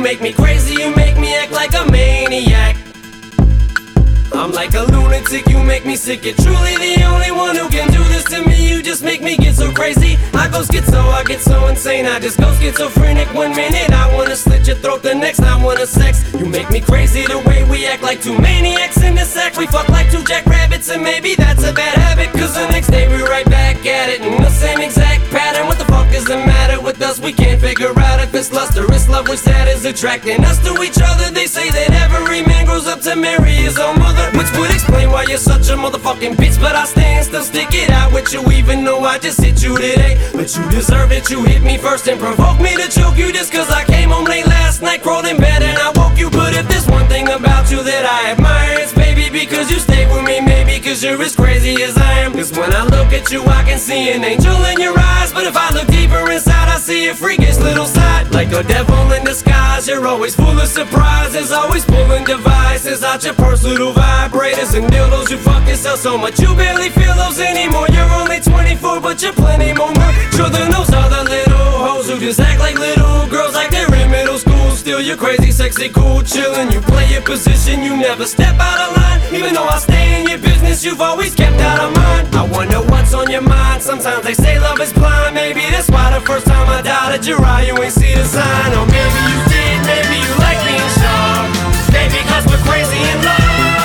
make me crazy, you make me act like a maniac. I'm like a lunatic, you make me sick. You're truly the only one who can do this to me. You just make me get so crazy. I go schizo, I get so insane. I just go schizophrenic. 1 minute I wanna slit your throat, the next I wanna sex. You make me crazy the way we act like two maniacs in the sack. We fuck like two jackrabbits and maybe that's a bad habit, cause the next day we're right back at it in the same exact pattern. What the fuck is the matter with us? We can't figure out if it's lust or it's love, which that is attracting us to each other. They say that every man grows up to marry his own mother, which would explain why you're such a motherfucking bitch. But I stand still, stick it out with you, even though I just hit you today. But you deserve it, you hit me first and provoked me to choke you just cause I came home late last night, crawled in bed and I woke you. But if there's one thing about you that I admire, it's baby because you stay with me, maybe cause you're as crazy as I am. Cause when I look at you I can see an angel in your eyes, but if I look deeper inside I see a freakish little side. Like a devil in disguise, you're always full of surprises, always pulling devices out your purse, little vibrators and dildos. You fuck yourself so much you barely feel those anymore. You're only 24 but you're plenty more mature than those other little hoes who just act like little girls like they're in middle school. Still you're crazy, sexy, cool, chillin'. You play your position, you never step out of line. Even though I stay in your business, you've always kept out of mine. I wonder what's on your mind. Sometimes they say love is blind. Maybe that's why the first time I doubted your eye, you ain't see the sign. Or maybe you did, maybe you like being sharp. Maybe cause we're crazy in love.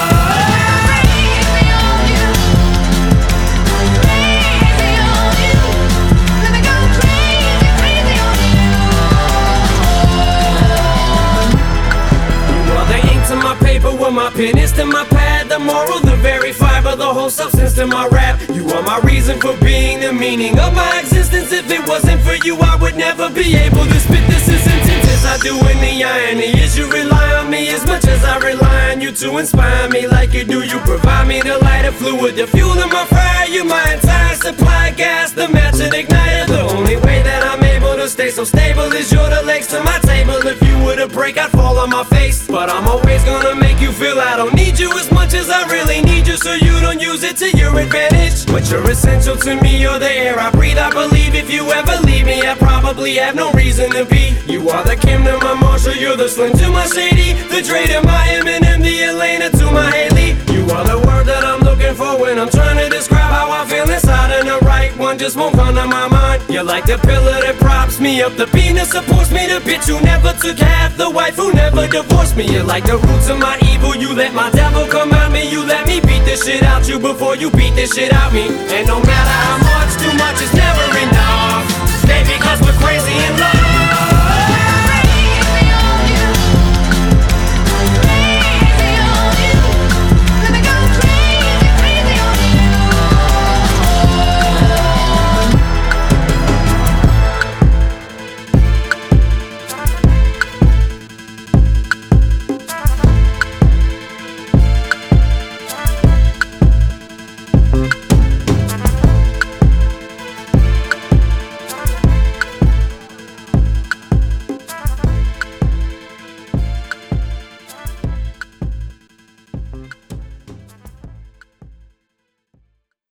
Well, my pen is to my pad, the moral, the very fiber, the whole substance to my rap. You are my reason for being, the meaning of my existence. If it wasn't for you, I would never be able to spit this as intense as I do. In the irony is you rely on me as much as I rely on you to inspire me like you do. You provide me the lighter fluid, the fuel in my fire. You my entire supply, gas, the match and igniter. The only way that I'm able to stay so stable is you're the legs to my table. If you were to break, I'd fall on my face, but I'm always gonna make you feel I don't need you as much as I really need you, so you don't use it to your advantage. But you're essential to me, you're the air I breathe. I believe if you ever leave me, I probably have no reason to be. You are the Kim to my Marshall, you're the Slim to my Shady, the Dre to my Eminem, the Elena to my Haley. You are the word that I'm looking for when I'm trying to describe how I feel inside, and the right one just won't come to my mind. You're like the pillar that props me up, the beam that supports me, the bitch who never took half, the wife who never divorced me. You're like the roots of my evil, you let my devil come out me. You let me beat this shit out you before you beat this shit out me. And no matter how much, too much is never enough. Baby, cause we're crazy in love.